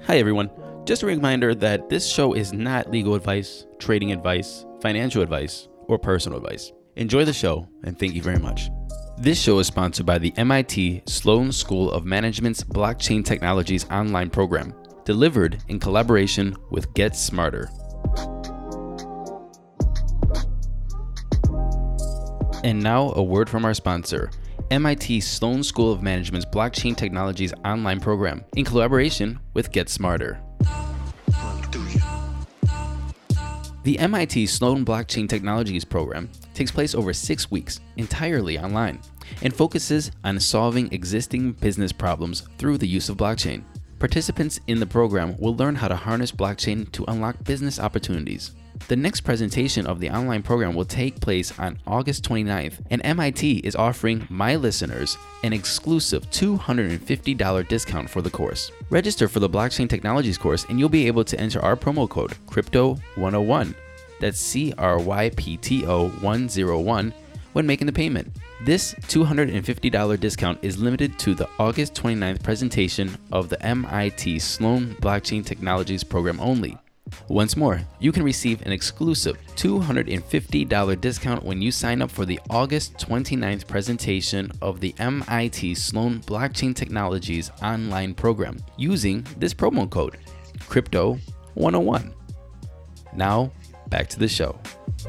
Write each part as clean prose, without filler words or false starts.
Hi everyone. Just a reminder that this show is not legal advice, trading advice, financial advice, or personal advice. Enjoy the show and thank you very much. This show is sponsored by the MIT Sloan School of Management's Blockchain Technologies online program, delivered in collaboration with Get Smarter. And now a word from our sponsor, MIT Sloan School of Management's Blockchain Technologies online program, in collaboration with Get Smarter. The MIT Sloan Blockchain Technologies program takes place over 6 weeks, entirely online, and focuses on solving existing business problems through the use of blockchain. Participants in the program will learn how to harness blockchain to unlock business opportunities. The next presentation of the online program will take place on August 29th, and MIT is offering my listeners an exclusive $250 discount for the course. Register for the Blockchain Technologies course and you'll be able to enter our promo code CRYPTO101. That's CRYPTO101 when making the payment. This $250 discount is limited to the August 29th presentation of the MIT Sloan Blockchain Technologies program only. Once more, you can receive an exclusive $250 discount when you sign up for the August 29th presentation of the MIT Sloan Blockchain Technologies online program using this promo code, CRYPTO101. Now, back to the show.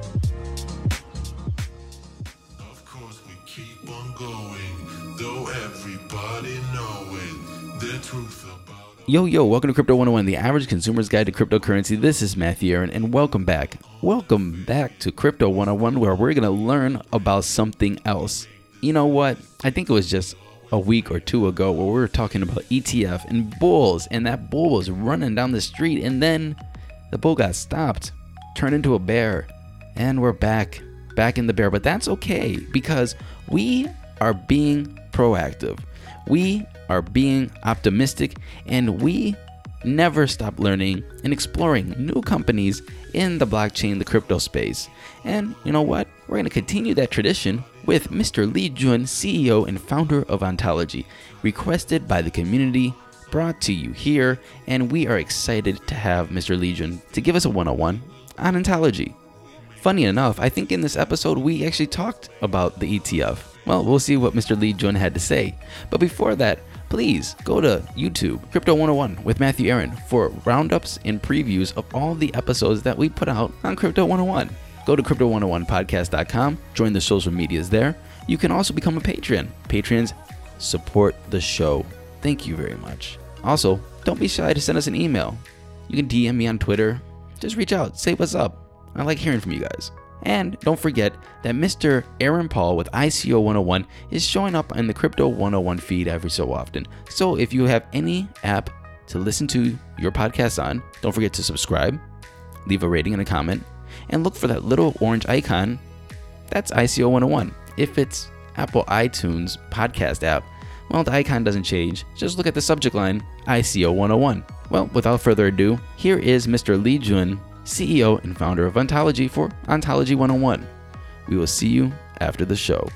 Of course we keep on going, though everybody knowing the truth about it. Yo, welcome to Crypto 101, the average consumer's guide to cryptocurrency. This is Matthew Aaron, and welcome back. Welcome back to Crypto 101, where we're going to learn about something else. You know what? I think it was just a week or two ago where we were talking about ETF and bulls, and that bull was running down the street, and then the bull got stopped, turned into a bear, and we're back in the bear. But that's okay, because we are being proactive. We are being optimistic, and we never stop learning and exploring new companies in the blockchain, the crypto space. And you know what? We're going to continue that tradition with Mr. Lee Jun, CEO and founder of Ontology, requested by the community, brought to you here, and we are excited to have Mr. Lee Jun to give us a 101 on Ontology. Funny enough, I think in this episode we actually talked about the ETF. Well, we'll see what Mr. Lee Jun had to say. But before that, please go to YouTube, Crypto 101 with Matthew Aaron, for roundups and previews of all the episodes that we put out on Crypto 101. Go to crypto101podcast.com, join the social medias there. You can also become a patron. Patrons support the show. Thank you very much. Also, don't be shy to send us an email. You can DM me on Twitter. Just reach out, say what's up. I like hearing from you guys. And don't forget that Mr. Aaron Paul with ICO 101 is showing up in the Crypto 101 feed every so often. So if you have any app to listen to your podcast on, don't forget to subscribe, leave a rating and a comment, and look for that little orange icon. That's ICO 101. If it's Apple iTunes podcast app, well, the icon doesn't change. Just look at the subject line, ICO 101. Well, without further ado, here is Mr. Lee Jun, CEO and founder of Ontology, for Ontology 101. We will see you after the show.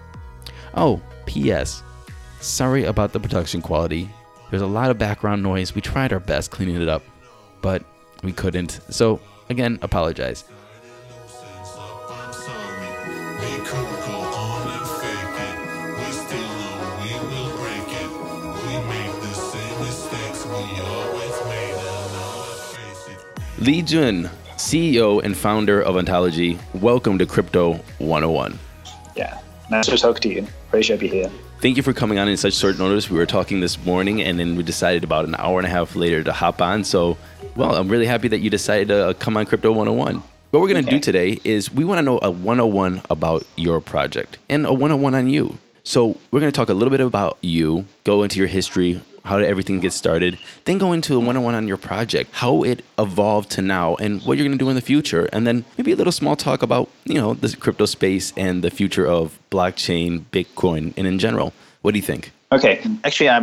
Oh, P.S. Sorry about the production quality. There's a lot of background noise. We tried our best cleaning it up, but we couldn't. So, again, apologize. I'm sorry, we could go on and fake it. We still know we will break it. We make the same mistakes we always made, and now let's face it. Lee Jun, CEO and founder of Ontology, welcome to Crypto 101. Yeah, nice to talk to you. Appreciate being here. Thank you for coming on in such short notice. We were talking this morning, and then we decided about an hour and a half later to hop on. So, well, I'm really happy that you decided to come on Crypto 101. What we're going to do today is we want to know a 101 about your project and a 101 on you. So we're going to talk a little bit about you, go into your history, how did everything get started, then go into a 101 on your project, how it evolved to now, and what you're going to do in the future, and then maybe a little small talk about, the crypto space and the future of blockchain, Bitcoin, and in general. What do you think? Okay. Actually, I'm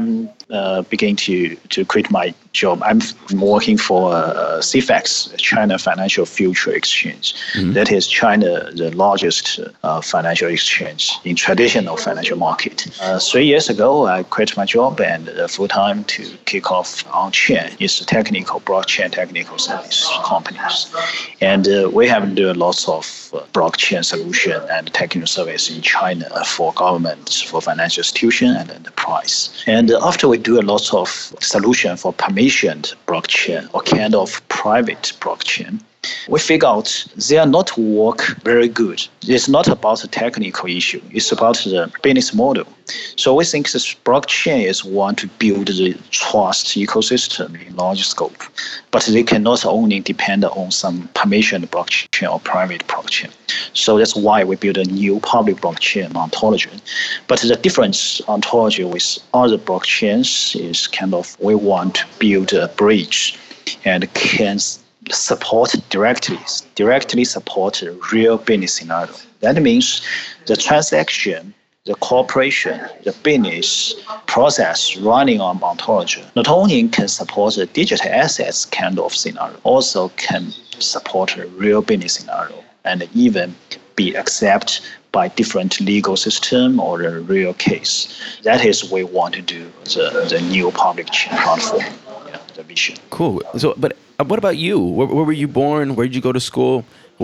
begin to quit my job, I'm working for CFEX, China Financial Future Exchange. That is China, the largest financial exchange in traditional financial market. 3 years ago, I quit my job and full-time to kick off OnChain. It's a blockchain technical service companies. And we have done lots of blockchain solution and technical service in China for government, for financial institution and enterprise. And after we do a lot of solution for permissioned blockchain or kind of private blockchain, we figure out they are not work very good. It's not about the technical issue. It's about the business model. So we think this blockchain is one to build the trust ecosystem in large scope, but they cannot only depend on some permissioned blockchain or private blockchain. So that's why we build a new public blockchain ontology. But the difference ontology with other blockchains is kind of we want to build a bridge and can support directly support a real business scenario. That means the transaction, the cooperation, the business process running on ontology not only can support the digital assets kind of scenario, also can support a real business scenario and even be accepted by different legal system or a real case. That is what we want to do the new public chain platform. The vision. Cool. So, but what about you? Where were you born? Where did you go to school?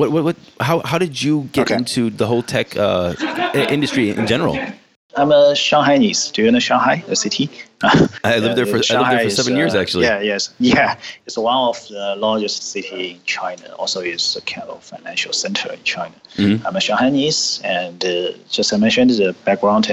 How did you get into the whole tech industry in general? I'm a Shanghainese. Do you know Shanghai, the city? I lived there for 7 years, actually. It's one of the largest city in China. Also, is a kind of financial center in China. I'm a Shanghainese, and just I mentioned the background.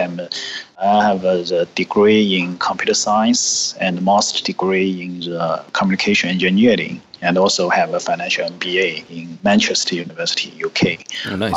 I have a degree in computer science and master degree in the communication engineering, and also have a financial MBA in Manchester University, UK. Oh, nice.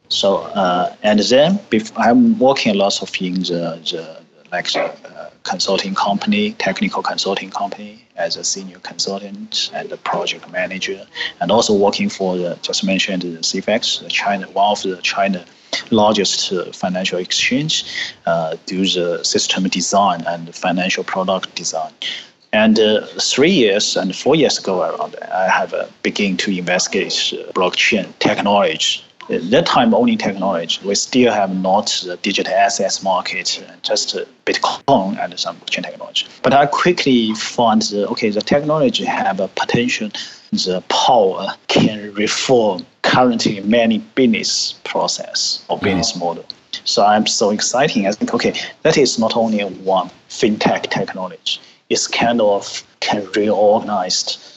And then I'm working a lot of in the consulting company, technical consulting company as a senior consultant and a project manager, and also working for just mentioned the CFEX, one of the China largest financial exchange, do the system design and financial product design. And 3 years and 4 years ago around, I have begun to investigate blockchain technology. At that time, only technology. We still have not the digital assets market, just Bitcoin and some blockchain technology. But I quickly found the technology have a potential, the power can reform currently many business process or business model. So I'm so excited. I think, that is not only one fintech technology. It's kind of can reorganize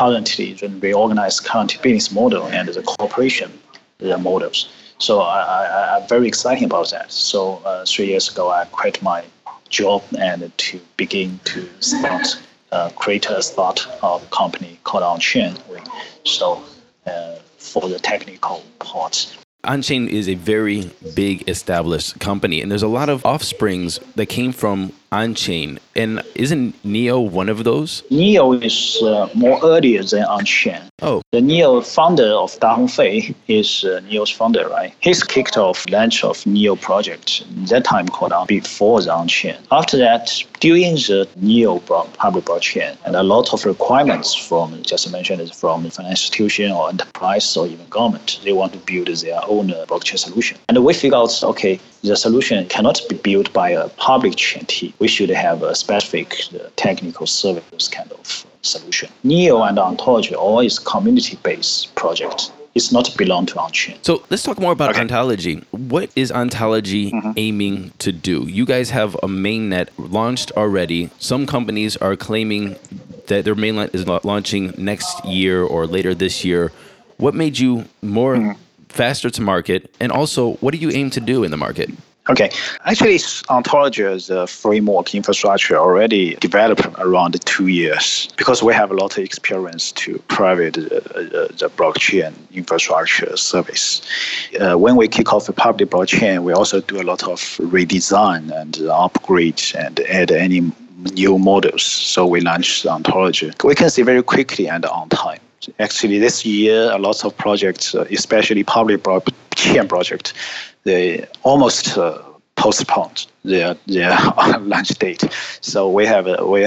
current business model and the cooperation models. So I'm very excited about that. So 3 years ago, I quit my job and to begin to create a startup company called OnChain. So for the technical part. OnChain is a very big established company, and there's a lot of offsprings that came from OnChain. And isn't Neo one of those? Neo is more earlier than OnChain. Oh. The Neo founder of Da Hongfei is Neo's founder, right? He's kicked off launch of Neo project, that time called before the OnChain. After that, during the Neo public blockchain, and a lot of requirements from, just mentioned, from the financial institution or enterprise or even government, they want to build their own blockchain solution. And we figured out, the solution cannot be built by a public chain team. We should have a specific technical service kind of solution. Neo and Ontology all is community-based project. It's not belong to OnChain. So let's talk more about Ontology. What is Ontology aiming to do? You guys have a mainnet launched already. Some companies are claiming that their mainnet is launching next year or later this year. What made you more faster to market? And also, what do you aim to do in the market? Actually, Ontology as a framework infrastructure already developed around 2 years because we have a lot of experience to private the blockchain infrastructure service. When we kick off a public blockchain, we also do a lot of redesign and upgrade and add any new models. So we launched Ontology. We can see very quickly and on time. Actually, this year, a lot of projects, especially public blockchain projects, they almost postponed their launch date. So we have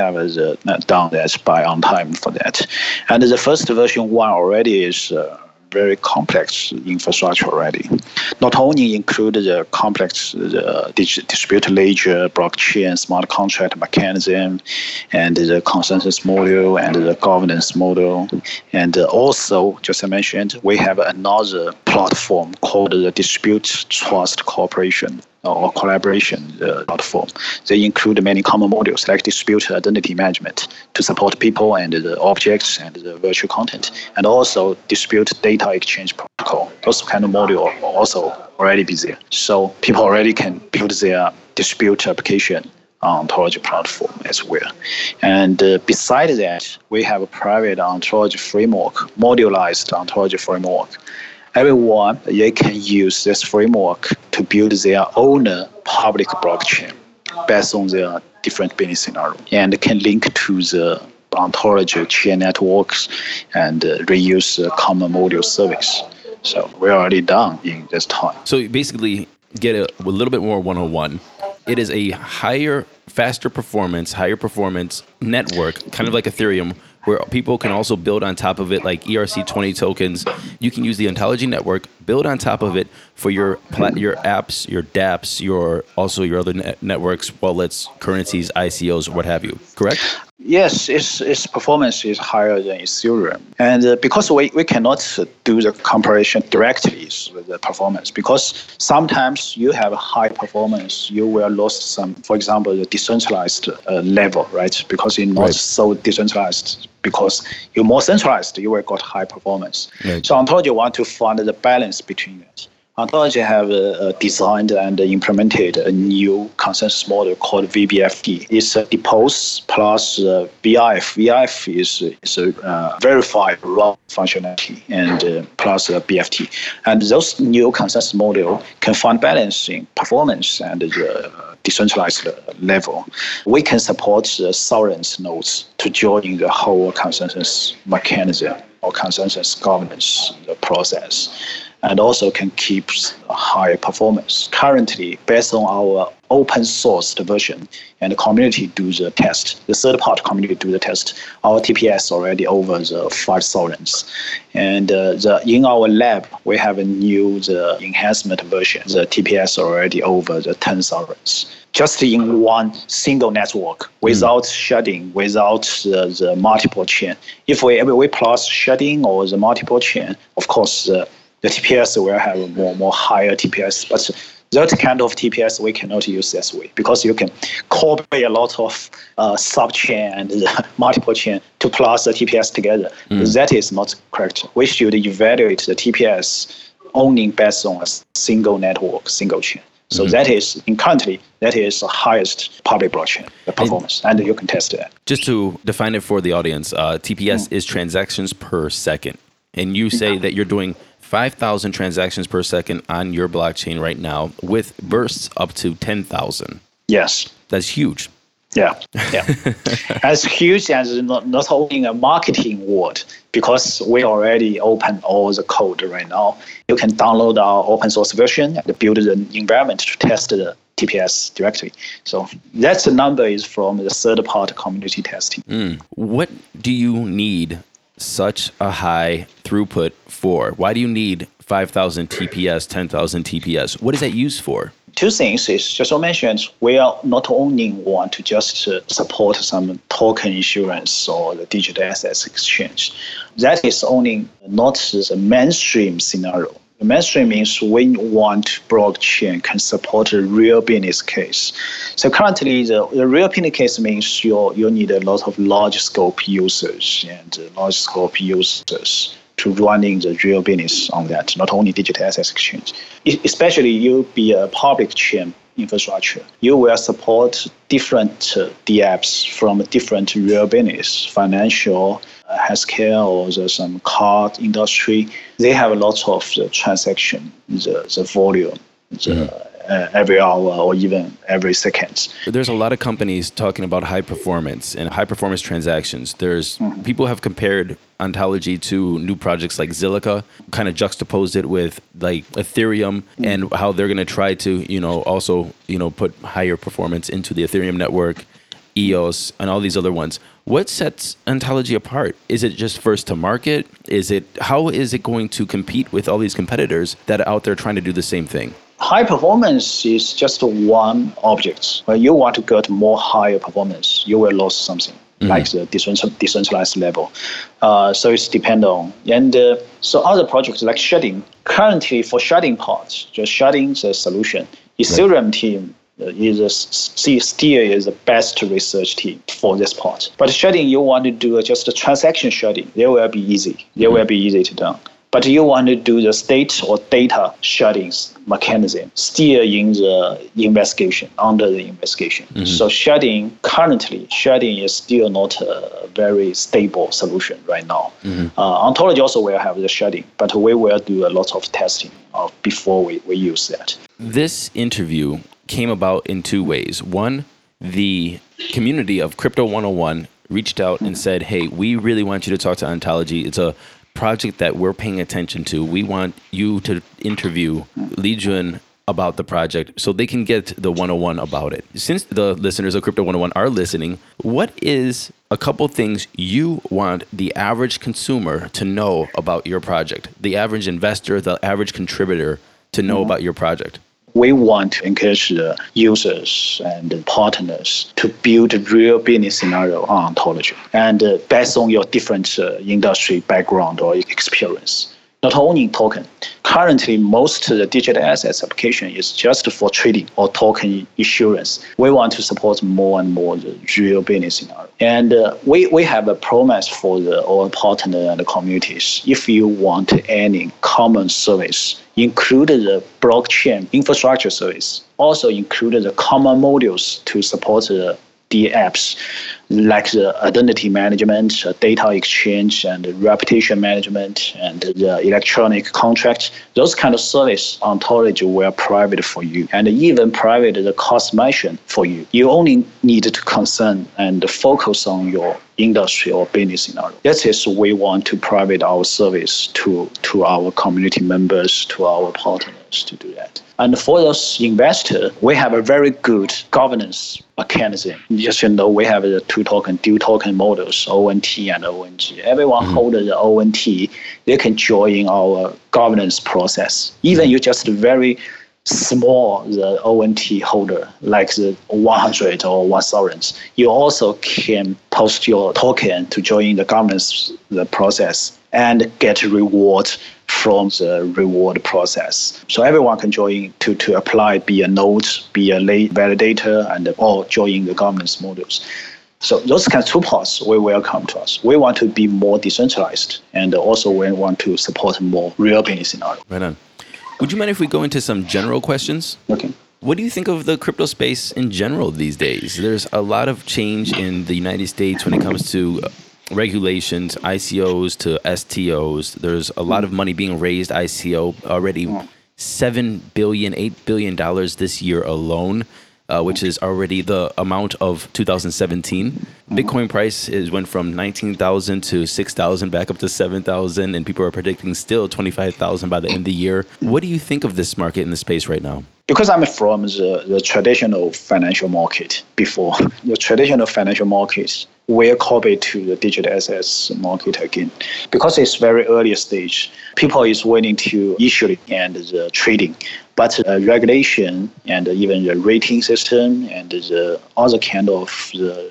done that by on time for that. And the first version 1 already is very complex infrastructure already. Not only include the complex distributed ledger, blockchain, smart contract mechanism, and the consensus model and the governance model. And also, just I mentioned, we have another platform called the Dispute Trust Cooperation or collaboration platform. They include many common modules like dispute identity management to support people and the objects and the virtual content, and also dispute data exchange protocol. Those kind of modules are also already be there. So people already can build their dispute application on ontology platform as well. And besides that, we have a private ontology framework, modularized ontology framework. Everyone, they can use this framework to build their own public blockchain based on their different business scenario, and can link to the ontology chain networks and reuse common module service. So we're already done in this time. So you basically get a little bit more 101. It is a faster performance network, kind of like Ethereum, where people can also build on top of it, like ERC20 tokens. You can use the ontology network, build on top of it for your apps, your dApps, your other networks, wallets, currencies, ICOs, what have you. Correct? Yes, its performance is higher than Ethereum. And because we cannot do the comparison directly with the performance, because sometimes you have high performance, you will lose some, for example, the decentralized level, right? Because you're not so decentralized. Because you're more centralized, you will got high performance. Right. So Ontology want to find the balance between it. Ontology have designed and implemented a new consensus model called VBFT. It's a depose plus VIF. VIF is a verified raw functionality and plus BFT. And those new consensus model can find balance in performance and the decentralized level. We can support the sovereign nodes to join the whole consensus mechanism or consensus governance process, and also can keep high performance. Currently, based on our open sourced version and the community do the test, the third party community do the test, our TPS already over the 5,000. And in our lab, we have a new enhancement version. The TPS already over the 10,000. Just in one single network, without sharding, without the multiple chain. If we plus sharding or the multiple chain, of course, the TPS will have more higher TPS, but that kind of TPS we cannot use this way, because you can cooperate a lot of sub-chain and multiple chain to plus the TPS together. That is not correct. We should evaluate the TPS only based on a single network, single chain. So that is currently the highest public blockchain performance, and you can test that. Just to define it for the audience, TPS is transactions per second, and you say that you're doing 5,000 transactions per second on your blockchain right now, with bursts up to 10,000. Yes, that's huge. Yeah. That's huge, and not only in a marketing world, because we already open all the code right now. You can download our open source version and build the environment to test the TPS directly. So that's the number is from the third party community testing. What do you need such a high throughput for? Why do you need 5,000 TPS, 10,000 TPS? What is that used for? Two things is, just I mentioned, we are not only want to just support some token issuance or the digital assets exchange. That is only not the mainstream scenario. The mainstream means we want blockchain can support a real business case. So currently, the real business case means you need a lot of large scope users to running the real business on that, not only digital assets exchange. Especially you be a public chain infrastructure, you will support different dApps from different real business, financial, healthcare, or some car industry. They have a lot of the transaction, the volume, every hour or even every second. There's a lot of companies talking about high performance and high performance transactions. There's people have compared Ontology to new projects like Zilliqa, kind of juxtaposed it with like Ethereum and how they're going to try to, also, put higher performance into the Ethereum network, EOS, and all these other ones. What sets Ontology apart? Is it just first to market? How is it going to compete with all these competitors that are out there trying to do the same thing? High performance is just one object. When you want to get more higher performance, you will lose something, like the decentralized level. So it's depend on. And so other projects like sharding, currently for sharding parts, just sharding the solution, Ethereum team still is the best research team for this part. But sharding, you want to do just a transaction sharding, they will be easy. They will be easy to do. But you want to do the state or data sharding mechanism, still in the investigation, under the investigation. So currently sharding is still not a very stable solution right now. Ontology also will have the sharding, but we will do a lot of testing before we use that. This interview came about in two ways. One, the community of Crypto 101 reached out and said, hey, we really want you to talk to Ontology. It's a project that we're paying attention to. We want you to interview Li Jun about the project so they can get the 101 about it. Since the listeners of Crypto 101 are listening, what is a couple things you want the average consumer to know about your project? The average investor, the average contributor to know about your project? We want to encourage the users and partners to build a real business scenario on Ontology and based on your different industry background or experience. Not only in token. Currently, most of the digital assets application is just for trading or token issuance. We want to support more and more the real business scenario. And we have a promise for our partner and the communities. If you want any common service, include the blockchain infrastructure service, also include the common modules to support the apps like the identity management, data exchange, and reputation management, and the electronic contract. Those kind of service Ontology will private for you, and even private the cost management for you. You only need to concern and focus on your industry or business scenario. That is, we want to private our service to our community members, to our partners to do that. And for those investors, we have a very good governance mechanism. Just we have the two token, dual token models, ONT and ONG. Everyone hold the ONT, they can join our governance process. Even you just very small the ONT holder, like the 100 or 1,000, you also can post your token to join the governance process and get reward from the reward process. So everyone can join to apply, be a node, be a late validator, and all join the governance modules. So those kind of two parts we welcome to us. We want to be more decentralized, and also we want to support more real business scenario. Right on. Would you mind if we go into some general questions? Okay. What do you think of the crypto space in general these days? There's a lot of change in the United States when it comes to regulations, ICOs to STOs. There's a lot of money being raised, ICO already $7 billion, $8 billion this year alone, which is already the amount of 2017. Bitcoin price went from 19,000 to 6,000 back up to 7,000, and people are predicting still 25,000 by the end of the year. What do you think of this market in the space right now? Because I'm from the traditional financial market before, the traditional financial markets will copy to the digital assets market again. Because it's very early stage, people is willing to issue and the trading. But regulation and even the rating system and the other kind of the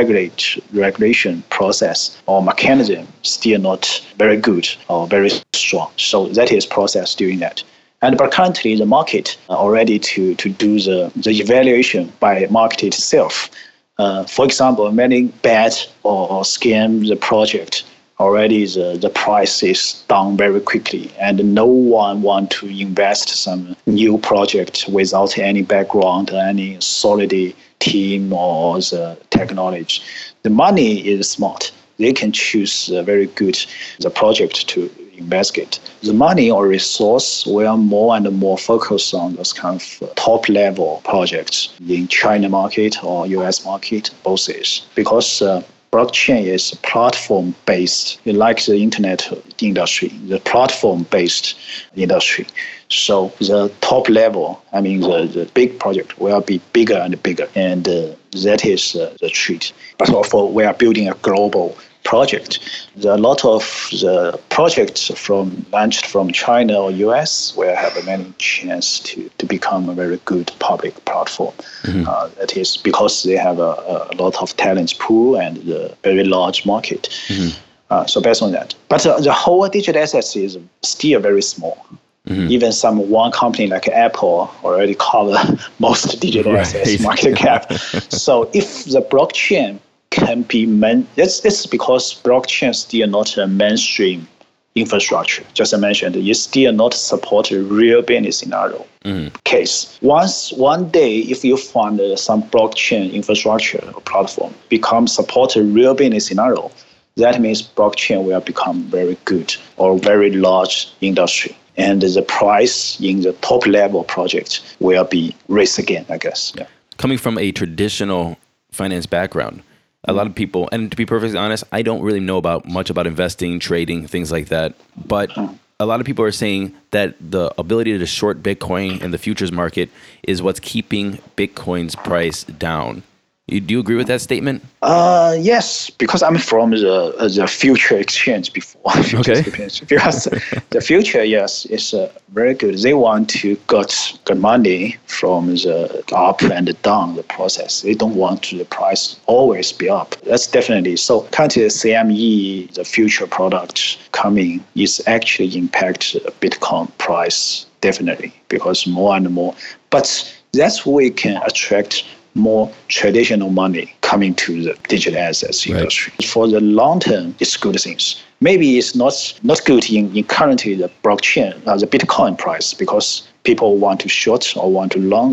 regulation process or mechanism still not very good or very strong. So that is process doing that. But currently the market already to do the evaluation by market itself. For example, many bad or scam the project already the price is down very quickly, and no one want to invest some new project without any background, any solid team or the technology. The money is smart. They can choose a very good the project to investigate. The money or resource will more and more focus on those kind of top level projects in China market or US market, both is. Because blockchain is platform-based, like the internet industry, the platform-based industry. So the top level, the big project will be bigger and bigger, and that is the treat. But also, we are building a global project. There are a lot of the projects launched from China or US will have a many chance to become a very good public platform. That is because they have a lot of talents pool and a very large market. So based on that. But the whole digital assets is still very small. Even one company like Apple already cover most digital assets market cap. So if the blockchain can be it's because blockchain is still not a mainstream infrastructure. Just as I mentioned, you still not support a real business scenario case. One day, if you find some blockchain infrastructure or platform support a real business scenario, that means blockchain will become very good or very large industry. And the price in the top level project will be raised again, I guess. Yeah. Coming from a traditional finance background, a lot of people, and to be perfectly honest, I don't really know much about investing, trading, things like that. But a lot of people are saying that the ability to short Bitcoin in the futures market is what's keeping Bitcoin's price down. Do you agree with that statement? Yes, because I'm from the future exchange before. Okay. Because the future, yes, is very good. They want to get money from the up and down the process. They don't want the price always be up. That's definitely so. Currently, CME, the future product coming, is actually impact Bitcoin price definitely because more and more. But that's where we can attract more traditional money coming to the digital assets industry. Right. For the long term, it's good things. Maybe it's not good in currently the blockchain, the Bitcoin price, because people want to short or want to long,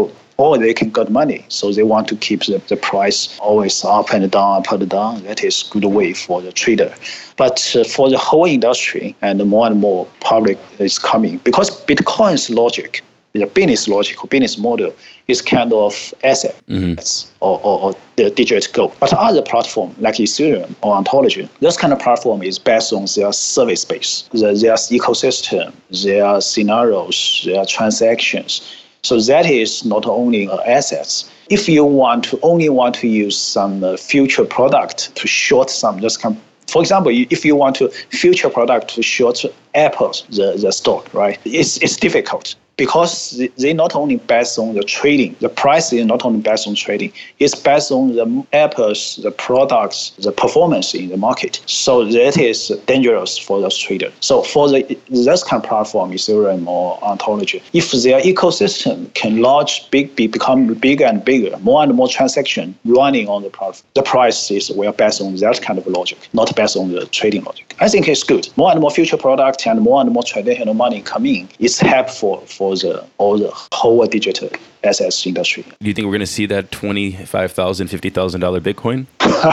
or they can get money. So they want to keep the price always up and down. That is good way for the trader. But for the whole industry and more public is coming, because Bitcoin's logic, the business logic or business model is kind of assets or the digital gold. But other platform like Ethereum or Ontology, this kind of platform is based on their service base, their ecosystem, their scenarios, their transactions. So that is not only assets. If you only want to use some future product to short some, for example, if you want to future product to short Apple's the stock, right? It's difficult. Because they not only based on the trading, the price is not only based on trading, it's based on the Apple's, the products, the performance in the market. So that is dangerous for the trader. So for this kind of platform, Ethereum or Ontology, if their ecosystem can become bigger and bigger, more and more transaction running on the platform, the price is based on that kind of logic, not based on the trading logic. I think it's good. More and more future products and more traditional money coming is helpful for the whole digital assets industry. Do you think we're going to see that $25,000, $50,000 Bitcoin?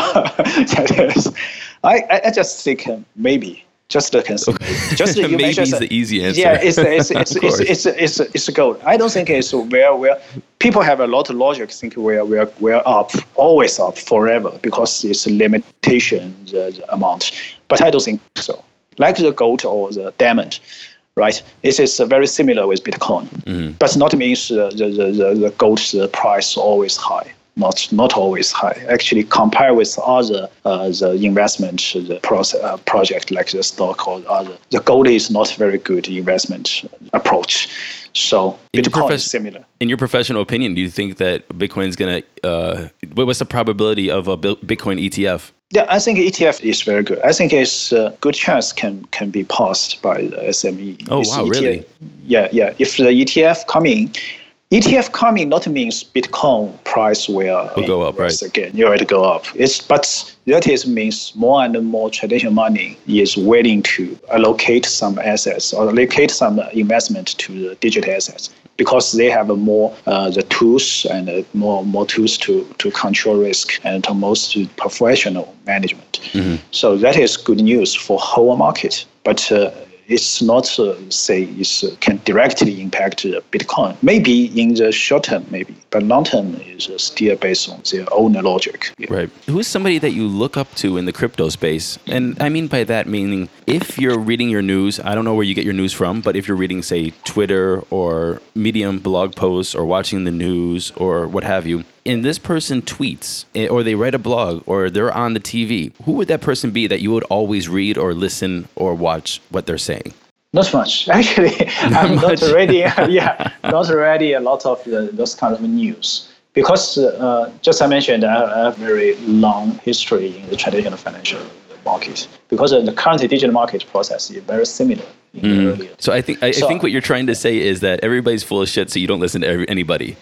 I just think maybe. Just a concern. Okay. Just you maybe is the easy answer. Yeah, it's a goal. I don't think it's where people have a lot of logic. Think we're up, always up forever because it's a limitation the amount. But I don't think so. Like the gold or the diamond. Right, it is very similar with Bitcoin, but not means the gold's price always high. Not always high. Actually, compare with other the investment project like the stock or other, the gold is not very good investment approach. So Bitcoin is similar. In your professional opinion, do you think that Bitcoin is going to? What's the probability of a Bitcoin ETF? Yeah, I think ETF is very good. I think it's a good chance can be passed by the SME. Oh, wow, ETF, really? Yeah. If the ETF coming not means Bitcoin price will go up, right? Again, you will go up. But that is means more and more traditional money is willing to allocate some assets or allocate some investment to the digital assets, because they have more the tools and more tools to control risk and to most professional management. So that is good news for whole market. But it's not can directly impact Bitcoin. Maybe in the short term, but long term is still based on their own logic. Right. Who's somebody that you look up to in the crypto space? And I mean by that meaning, if you're reading your news, I don't know where you get your news from, but if you're reading, say, Twitter or Medium blog posts or watching the news or what have you, and this person tweets or they write a blog or they're on the TV, who would that person be that you would always read or listen or watch what they're saying? Not much. Actually, I'm not reading a lot of those kind of news. Because, just I mentioned, I have very long history in the traditional financial market. Because the current digital market process is very similar. So I think what you're trying to say is that everybody's full of shit, so you don't listen to anybody.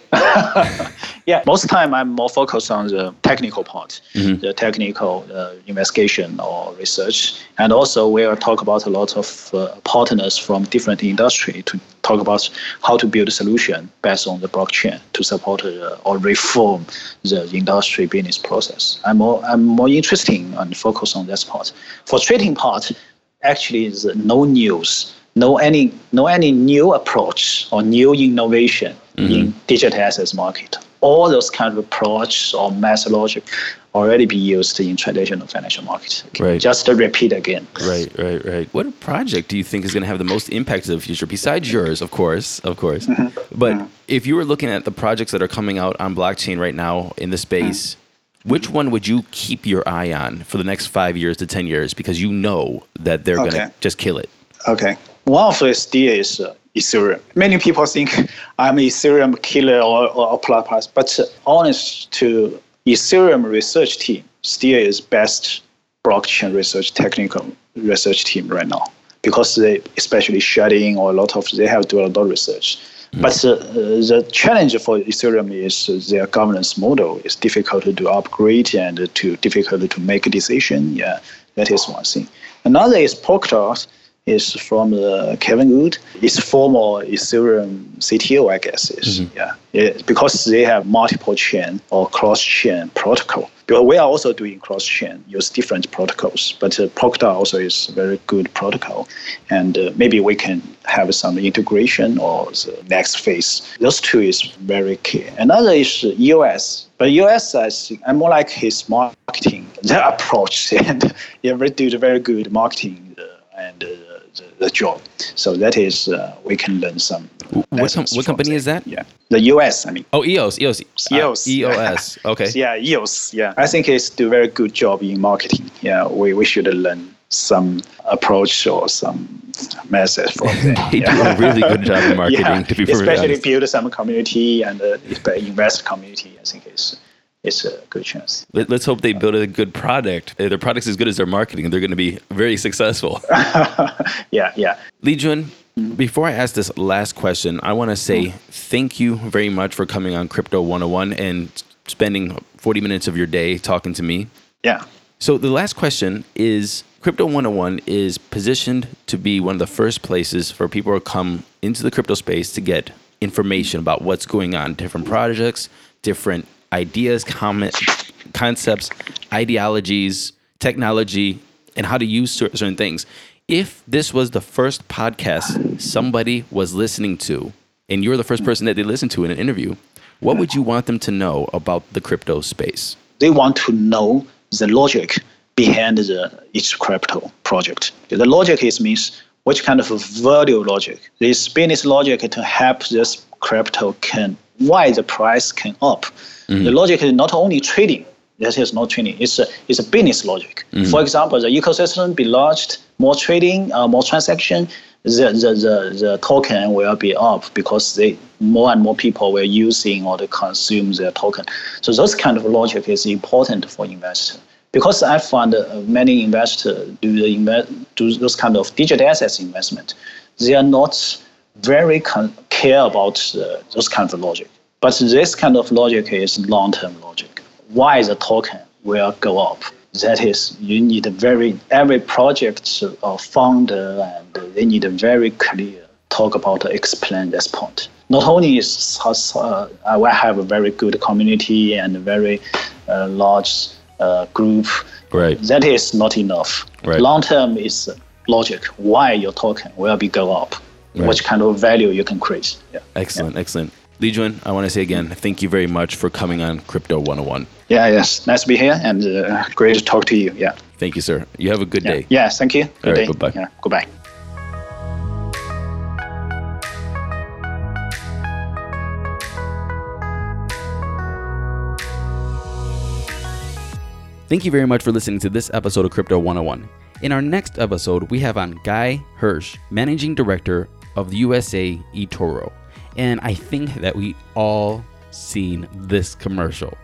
Yeah, most of the time I'm more focused on the technical part, the technical investigation or research. And also we'll talk about a lot of partners from different industry to talk about how to build a solution based on the blockchain to support or reform the industry business process. I'm more interested and focused on that part. For trading part, actually is no news, no any new approach or new innovation in digital assets market. All those kind of approach or methodology already be used in traditional financial market. Okay. Right. Just to repeat again. Right. What project do you think is going to have the most impact in the future besides yours, of course? But if you were looking at the projects that are coming out on blockchain right now in the space, which one would you keep your eye on for the next 5 years to 10 years because you know that they're going to just kill it? Okay. One of the still is Ethereum. Many people think I'm Ethereum killer or plus, but honest to Ethereum research team still is best blockchain research technical research team right now because they especially shedding or they have to do a lot of research. But the challenge for Ethereum is their governance model is difficult to upgrade and difficult to make a decision. Yeah, that is one thing. Another is Polkadot. Is from Kevin Wood. It's former Ethereum CTO, I guess. Because they have multiple chain or cross-chain protocol. Because we are also doing cross-chain, use different protocols. But Polkadot also is a very good protocol. And maybe we can have some integration or the next phase. Those two is very key. Another is EOS. But EOS, I'm more like his marketing, their approach. And they do very good marketing and the job. So that is, we can learn some. What company is that? Yeah, the EOS, I mean. Oh, EOS. EOS. Okay. Yeah, EOS. Yeah, I think it's do a very good job in marketing. Yeah, we should learn some approach or some method from them. They do a really good job in marketing, to be perfectly especially honest. build some community and invest community. I think it's a good chance. Let's hope they build a good product. If their product's as good as their marketing, they're going to be very successful. Yeah. Li Jun, before I ask this last question, I want to say thank you very much for coming on Crypto 101 and spending 40 minutes of your day talking to me. Yeah. So the last question is, Crypto 101 is positioned to be one of the first places for people to come into the crypto space to get information about what's going on, different projects, different ideas, concepts, ideologies, technology, and how to use certain things. If this was the first podcast somebody was listening to, and you're the first person that they listen to in an interview, what would you want them to know about the crypto space? They want to know the logic behind each crypto project. The logic means which kind of value logic. This business logic to help this crypto why the price can up. The logic is not only trading. That is not trading. It's a business logic. For example, the ecosystem be launched, more trading, more transaction. The token will be up because more and more people were using or to consume their token. So those kind of logic is important for investors. Because I found many investors do those kind of digital assets investment. They are not very care about those kind of logic. But this kind of logic is long-term logic. Why the token will go up? That is, you need every project or founder, and they need a very clear talk about explain this point. Not only is I have a very good community and a very large group. Right. That is not enough. Right. Long term is logic why your token will be go up, Right. what kind of value you can create. Yeah. Excellent, excellent. Li Jun, I want to say again, thank you very much for coming on Crypto 101. Yeah, yes. Nice to be here and great to talk to you. Yeah. Thank you, sir. You have a good Yeah. day. Yeah, thank you. Good All right, day. bye-bye. Yeah, goodbye. Thank you very much for listening to this episode of Crypto 101. In our next episode, we have on Guy Hirsch, Managing Director of the USA eToro. And I think that we all seen this commercial.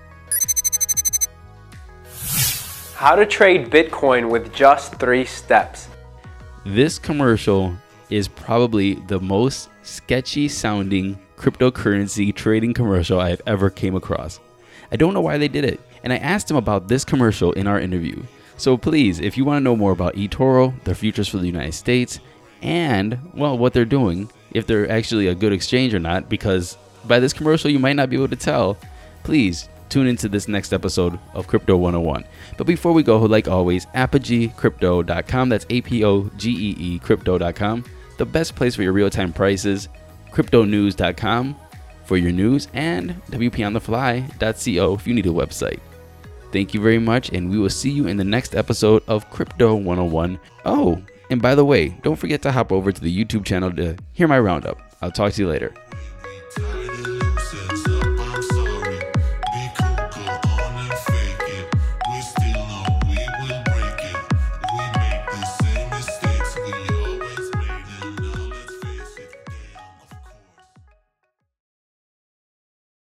How to trade Bitcoin with just 3 steps. This commercial is probably the most sketchy sounding cryptocurrency trading commercial I've ever came across. I don't know why they did it, and I asked him about this commercial in our interview. So please, if you want to know more about eToro, their futures for the United States, and, well, what they're doing, if they're actually a good exchange or not, because by this commercial you might not be able to tell, please tune into this next episode of Crypto 101. But before we go, like always, apogeecrypto.com, that's APOGEE crypto.com, the best place for your real-time prices, cryptonews.com for your news, and wponthefly.co if you need a website. Thank you very much, and we will see you in the next episode of Crypto 101. Oh, and by the way, don't forget to hop over to the YouTube channel to hear my roundup. I'll talk to you later. Time